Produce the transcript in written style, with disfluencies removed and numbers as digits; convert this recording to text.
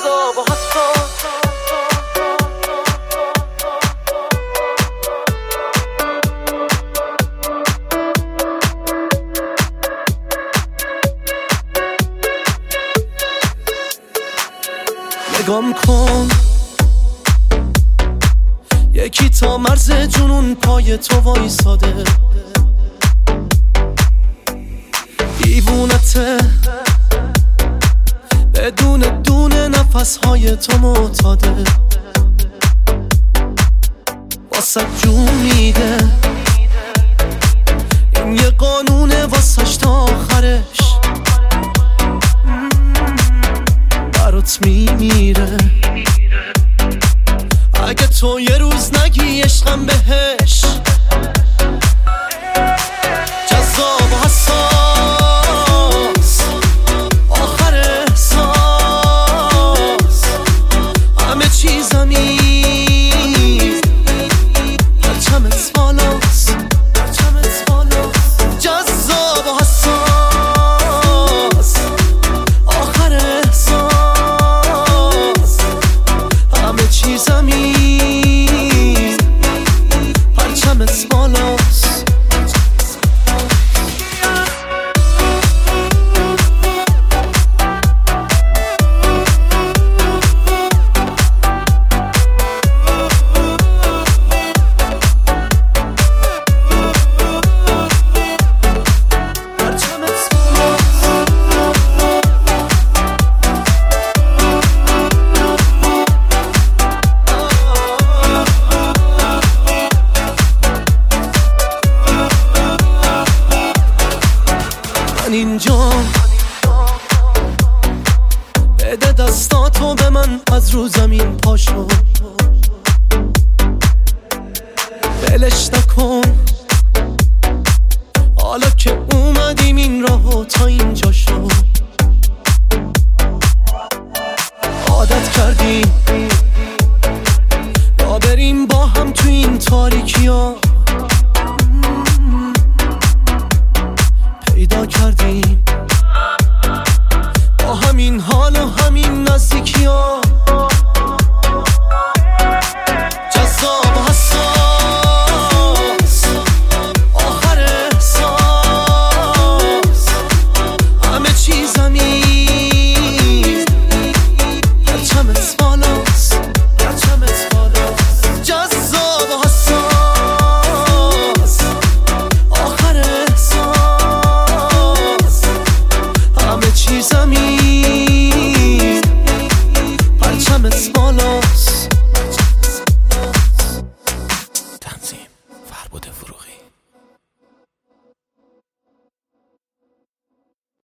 جذاب و حساس. نگام کن یکی تا مرز جنون پای تو وایساده، دیوونته بدون دونه نفسهای تو معتاده، واسه جون میده این یه قانونه واسش تا آخرش، برات میمیره اگه تو یه روز نگی عشقم بهش. جذاب و حساس آخر احساس، همه چیزمی پرچمت بالاست. جذاب و حساس آخر احساس، همه چیزمی پرچمت بالاست. اینجا بده دستاتو به من، از رو زمین پاشو بلش نکن، حالا که اومدیم این راهو تا اینجا شو. عادت کردیم را بریم با هم تو این تاریکی ها، پیدا کردیم با همین حال و همین نزدیکی ها. جذاب و حساس آخر احساس، همه چیزمی پرچمت بالاست. جذاب و حساس آخر احساس، همه چیزمی